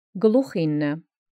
Գլուխ 9.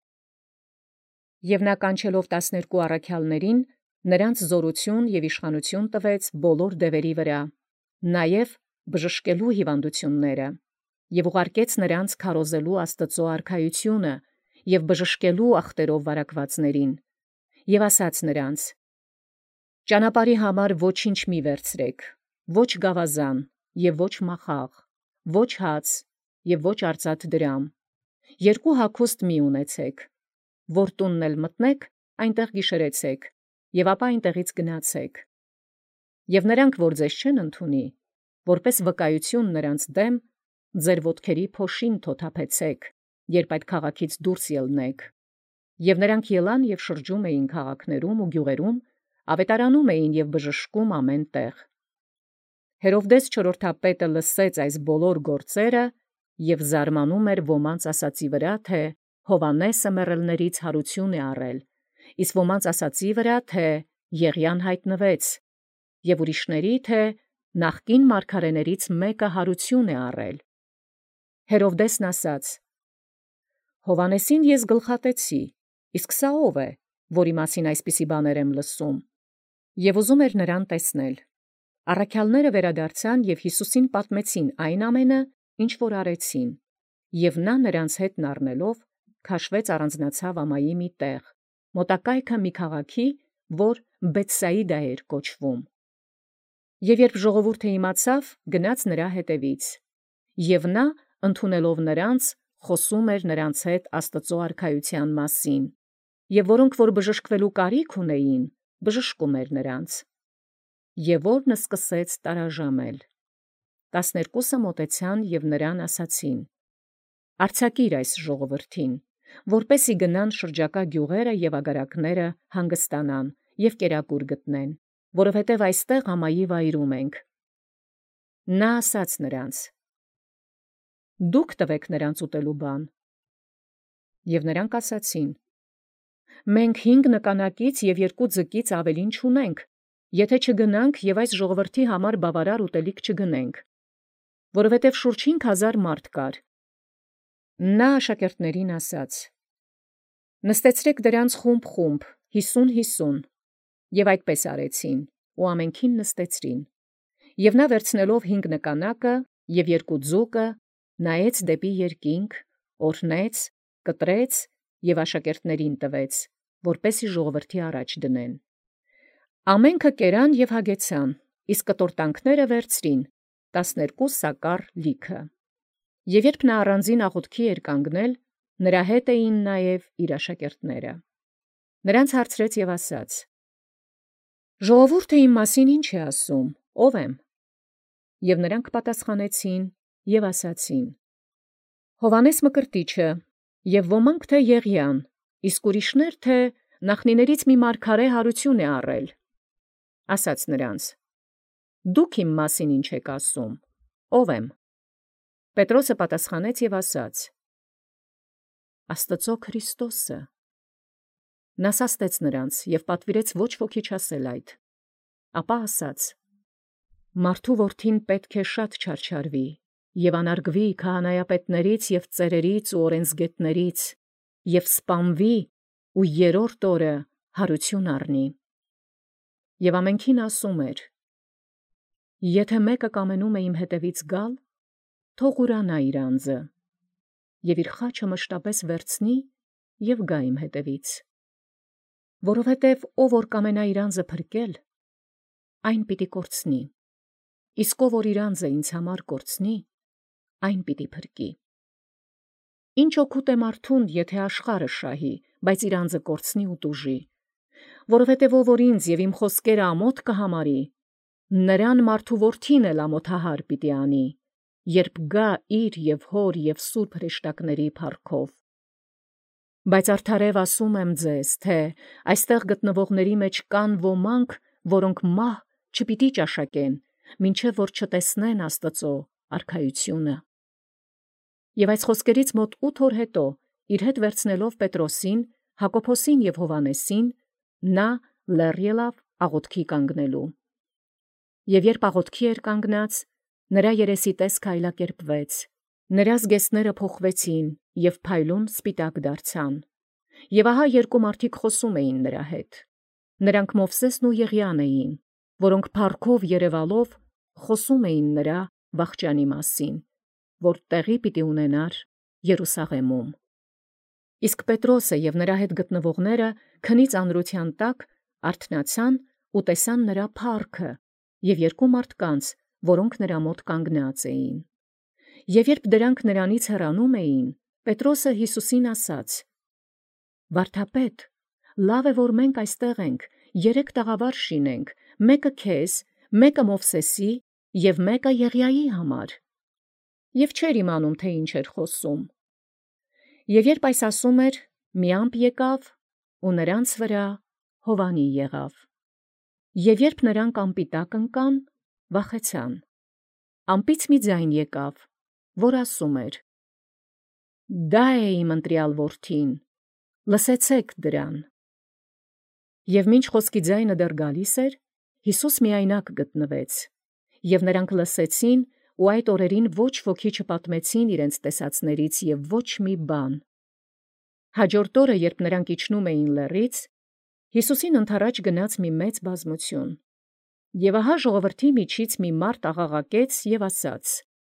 Եւ նա կանչելով 12 առաքյալներին, նրանց զորություն եւ իշխանություն տվեց բոլոր դևերի վրա, նաեւ բժշկելու հիվանդությունները, եւ ուղարկեց նրանց քարոզելու Աստծո արքայությունը եւ բժշկելու ախտերով վարակվածներին, եւ ասաց նրանց. ճանապարհի համար ոչինչ մի վերցրեք, ոչ գավազան եւ ոչ մախաղ, ոչ հաց եւ ոչ արծաթ դրամ. երկու հագուստ մի ունեցեք, որ տունն էլ մտնեք, այնտեղ գիշերեցեք, եւ ապա այնտեղից գնացեք։ Եվ նրանք, որ ձեզ չեն ընդունի, որպես վկայություն նրանց դեմ, ձեր ոտքերի փոշին թոթափեցեք, երբ այդ քաղաքից դուրս ելնեք։ Եվ նրանք ելան եւ շրջում էին քաղաքներում ու գյուղերում, ավետարանում էին եւ բժշկում ամեն տեղ։ Հերովդես չորրորդապետը լսեց այս բոլոր գործերը եւ զարմանում էր ոմանց ասացի վրա, թե Հովանեսը մեռելներից հարություն է առել, իսկ ոմանց ասացի վրա, թե Եղիան հայտնվեց, եւ ուրիշների, թե նախկին մարգարեներից մեկը հարություն է առել։ Հերովդեսն ասաց. Հովանեսին ես գլխատեցի, իսկ սա ով է, որի մասին այսպիսի բաներ եմ լսում, եւ ուզում էր նրան տեսնել։ Առաքյալները վերադարձան եւ Յիսուսին պատմեցին այն ամենը, ինչ որ արեցին, եւ նա նրանց հետն առնելով քաշվեց առանձնացավ ամայի մի տեղ, մոտակայքը մի քաղաքի, որ Բեթսայիդա էր կոչվում։ Եվ երբ ժողովուրդը իմացավ, գնաց նրա հետևից, եւ նա, ընդունելով նրանց, խոսում էր նրանց հետ Աստծո արքայության մասին, եւ որոնք որ բժշկվելու կարիք ունեին, բժշկում էր նրանց։ Եվ օրն սկսեց տարաժամել։ 12 մոտեցան եւ նրան ասացին. Արձակիր այս ժողովրդին, որպեսի գնան շրջակա գյուղերը եւ ագարակները հանգստանան եւ կերակուր գտնեն, որովհետեւ այստեղ ամայի վայրում ենք։ Նա ասաց նրանց. Դուք տվեք նրանց ուտելու բան։ Եվ նրանք ասացին. Մենք 5 նկանակից եւ 2 ձկից ավելին չունենք, եթե չգնանք եւ այս ժողովրդի համար բավարար ուտելիք չգնենք, որովհետեւ շուրջ 5000 մարդ կար։ Նա աշակերտներին ասաց. Նստեցրեք դրանց խումբ, 50-50, եւ այդպես արեցին, ու ամենքին նստեցրին։ Եվ նա վերցնելով 5 նկանակը եւ 2 ձուկը, նայեց դեպի երկինք, օրհնեց, կտրեց եւ աշակերտներին տվեց, որպեսի ժողովրդի առաջ դնեն։ Ամենքը կերան եւ հագեցան, իսկ կտորտանքները վերցրին 12 սակար լիքը։ Եվ երբ նա առանձին աղոթքի էր կանգնել, նրա հետ էին նաև իր աշակերտները։ Նրանց հարցրեց եւ ասաց. Ժողովուրդը իմ մասին ինչ է ասում, ով եմ։ Եվ նրանք պատասխանեցին եւ ասացին. Հովանես Մկրտիչը, եւ ոմանք թե Եղիան, իսկ ուրիշներ թե նախնիներից մի մարգարե հարություն է առել։ Ասաց նրանց. Դուք իմ մասին ինչ եք ասում, ով եմ։ Պետրոսը պատասխանեց եւ ասաց. Աստծո Քրիստոսը։ Նա սաստեց նրանց եւ պատվիրեց ոչ ոքի չասել այդ։ Ապա ասաց. Մարդու որդին պետք է շատ չարչարվի եւ անարգվի քահանայապետներից եւ ծերերից ու օրենսգետներից եւ սպանվի ու երրորդ օրը հարություն առնի։ Եվ ամենքին ասում էր. Եթե մեկը կամենում է իմ հետևից գալ, թող ուրանա իր անձը եւ իր խաչը մշտապես վերցնի եւ գա իմ հետևից։ Որովհետեւ ով որ կամենա իր անձը փրկել, այն պիտի կորցնի, իսկ ով որ իր անձը ինձ համար կորցնի, այն պիտի փրկի։ Ինչ օգուտ է մարդուն, եթե աշխարհը շահի, բայց իր անձը կորցնի ու տուժի, որովհետեւ ով որ ինձ եւ իմ խոսքերը ամոթ կհամարի, նրան մարդու որդին էլ ամոթահար պիտի անի, երբ գա իր եւ հոր եւ սուրբ հրեշտակների փառքով։ Բայց արդարև ասում եմ ձեզ, թե այստեղ գտնվողների մեջ կան ոմանք, որոնք մահ չպիտի ճաշակեն, մինչև որ չտեսնեն Աստծո արքայությունը։ Եվ այս խոսքերից մոտ 8 օր հետո, իր հետ վերցնելով Պետրոսին, Հակոբոսին եւ Հովանեսին, նա լեռ ելավ աղոթքի կանգնելու։ Եվ երբ աղոթքի էր կանգնած, նրա երեսի տեսքը այլակերպվեց, Նրա զգեստները փոխվեցին և փայլուն սպիտակ դարձան։ Եվ ահա երկու մարդիկ խոսում էին նրա հետ։ Նրանք Մովսեսն ու Եղիան էին, որոնք փառքով երևալով խոսում էին նրա վախճանի մասին, որ տեղի պիտի ունենար Երուսաղեմում։ Իսկ Պետրոսը և նրա հետ գտնվողները քնի ծանրության տակ արթնացան ու տեսան նրա փառքը և երկու մարդկանց, որոնք նրա մոտ կանգնած էին։ Եվ երբ դրանք նրանից հեռանում էին, Պետրոսը Յիսուսին ասաց. «Վարդապետ, լավ է, որ մենք այստեղ ենք, 3 տաղավար շինենք, մեկը քեզ, մեկը Մովսեսի և մեկը Եղիայի համար»։ Եվ չէր իմանում, թե ինչ էր խոսում։ Եվ երբ այս ասում էր, մի ամպ եկավ ու նրանց վրա հովանի եղավ։ Եվ երբ նրանք ամպի տակ ընկան, վախեցան։ Ամպից մի ձայն եկավ, որ ասում էր. «Դա է իմ ընտրյալ որդին, լսեցեք դրան»։ Եվ մինչ խոսքի ձայնը դեռ գալիս էր, Յիսուս միայնակ գտնվեց, և նրանք լսեցին ու այդ օրերին ոչ ոքի չպատմեցին իրենց տեսածներից և ոչ մի բան։ Հաջորդ օրը, երբ նրանք իջնում էին լեռից, Յիսուսին ընդառաջ գնաց մի մեծ բազմություն։ Եվ ահա ժողովրդի միջից մի մարդ աղաղակեց և ասաց.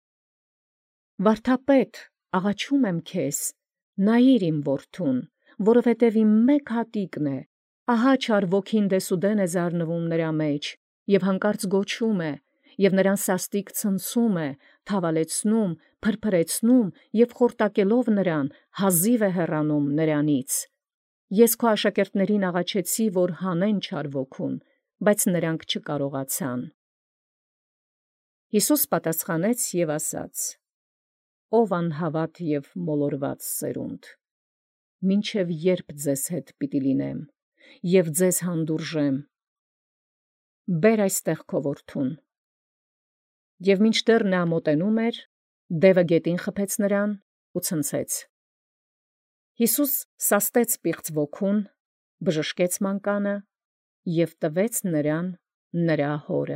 «Վարդապետ, աղաչում եմ քեզ, նայիր իմ որդուն, որովհետև իմ մեկ հատիկն է, ահա չար ոգին դեսուդեն է զարնվում նրա մեջ, և հանկարծ գոչում է, և նրան սաստիկ ցնցում է, թավալեցնում, փրփրեցնում և խորտակելով նրան, հազիվ է հեռանում նրանից։ Ես քո աշակերտներին աղաչեցի, որ հանեն չար ոգուն, բայց նրանք չկարողացան»։ Յիսուս պատասխանեց և ասաց. «Ով անհավատ և մոլորված սերունդ, մինչև ե՞րբ ձեզ հետ պիտի լինեմ և ձեզ հանդուրժեմ. բեր այստեղ քո որդուն»։ Եվ մինչդեռ նա մոտենում էր, դևը գետին խփեց նրան ու ցնցեց։ Յիսուս սաստեց պիղծ ոգուն, բժշկեց մանկանը և տվեց նրան նրա հորը։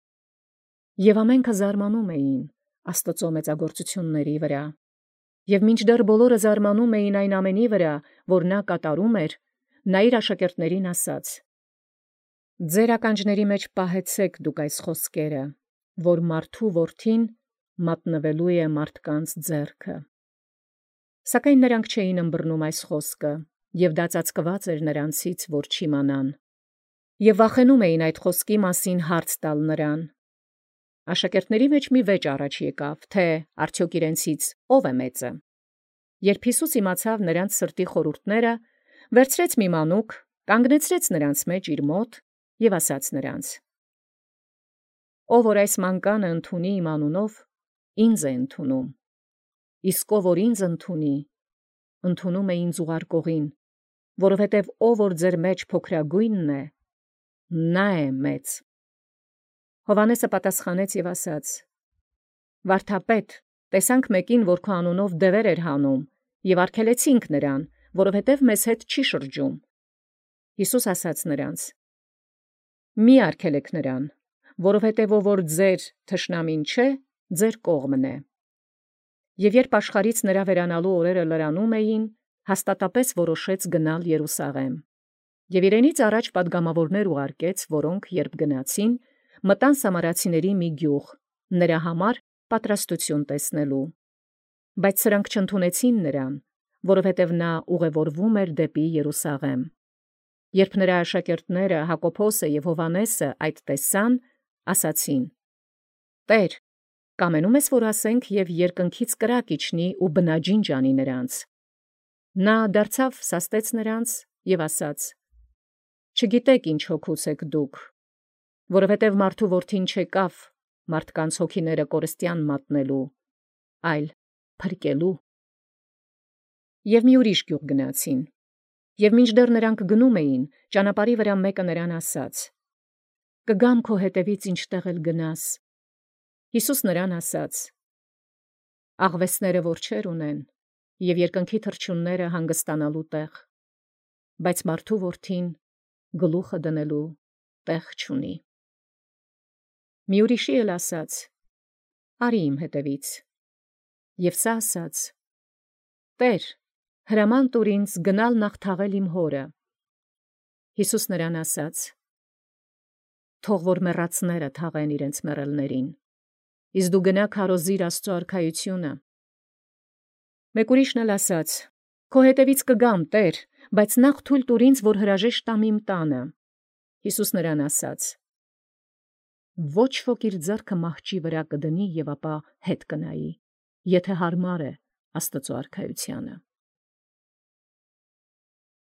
Եվ ամենքը զարմանում էին Աստծո մեծագործությունների վրա։ Եվ մինչդեռ բոլորը զարմանում էին այն ամենի վրա, որ նա կատարում էր, նա իր աշակերտներին ասաց. «Ձեր ականջների մեջ պահեցեք դուք այս խոսքերը, որ մարդու որդին մատնվելու է մարդկանց ձեռքը»։ Սակայն նրանք չէին ըմբռնում այս խոսքը, և դա ծածկված էր նրանցից, որ չիմանան, և վախենում էին այդ խոսքի մասին հարց տալ նրան։ Աշակերտների մեջ մի վեճ առաջ եկավ, թե արդյոք իրենցից ով է մեծը։ Երբ Յիսուս իմացավ նրանց սրտի խորհուրդները, վերցրեց մի մանուկ, կանգնեցրեց նրանց մեջ իր մոտ և ասաց նրանց. «Ով որ այս մանկանը ընդունի իմ անունով, ինձ է ընդունում, իսկ ով որ ինձ ընդունի, ընդունում է ինձ ուղարկողին, որովհետև ով որ ձեր մեջ փոքրագույնն է, նա է մեծ»։ Հովհաննեսը պատասխանեց և ասաց. «Վարդապետ, տեսանք մեկին, որ քո անունով դևեր էր հանում, և արգելեցինք նրան, որովհետև մեզ հետ չի շրջում»։ Յիսուս ասաց նրանց. «Մի արգելեք նրան, որովհետև ով որ ձեր թշնամին չէ, ձեր կողմն է»։ Եվ երբ աշխարհից նրա վերանալու օրերը լրանում էին, հաստատապես որոշեց գնալ Երուսաղեմ։ Եվ իրենից առաջ պատգամավորներ ուղարկեց, որոնք, երբ գնացին, մտան սամարացիների մի գյուղ, նրա համար պատրաստություն տեսնելու։ Բայց սրանք չընդունեցին նրան, որովհետև նա ուղևորվում էր դեպի Երուսաղեմ։ Երբ նրա աշակերտները Հակոբոսը և Հովհաննեսը այդ տեսան, ասացին. «Տե՛ր, կամենում ես, որ ասենք և երկնքից կրակ իջնի ու բնաջինջ անի նրանց»։ Նա դարձավ սաստեց նրանց և ասաց. «Չգիտեք ինչ հոգուց եք դուք, որովհետև մարդու որդին չեկավ մարդկանց հոգիները կորստյան մատնելու, այլ փրկելու»։ Եվ մի ուրիշ գյուղ գնացին։ Եվ մինչդեռ նրանք գնում էին, ճանապարհի վրա մեկը նրան ասաց. «Կգամ քո հետևից ինչտեղ էլ գնաս»։ Յիսուս նրան ասաց. «Աղվեսները որջեր ունեն, և երկնքի թռչունները հանգստանալու տեղ, բայց մարդու որդին գլուխը դնելու տեղ չունի»։ Մի ուրիշի էլ ասաց. «Արի իմ հետևից»։ Եւ սա ասաց. «Տեր, հրաման տուր ինձ գնալ նախ թաղել իմ հորը»։ Յիսուս նրան ասաց. «Թող որ մեռածները թաղեն իրենց մեռելներին, իսկ դու գնա քարոզիր Աստծու արքայությունը»։ Մեկ ուրիշն էլ ասաց. «Քո հետևից կգամ, Տեր, բայց նախ թույլ տուր ինձ, որ հրաժեշտ տամ իմ տանը»։ Յիսուս նրան ասաց. «Ոչ ոք իր ձեռքը մահճի վրա կդնի և ապա հետ կնայի, եթե հարմար է Աստծու արքայությանը»։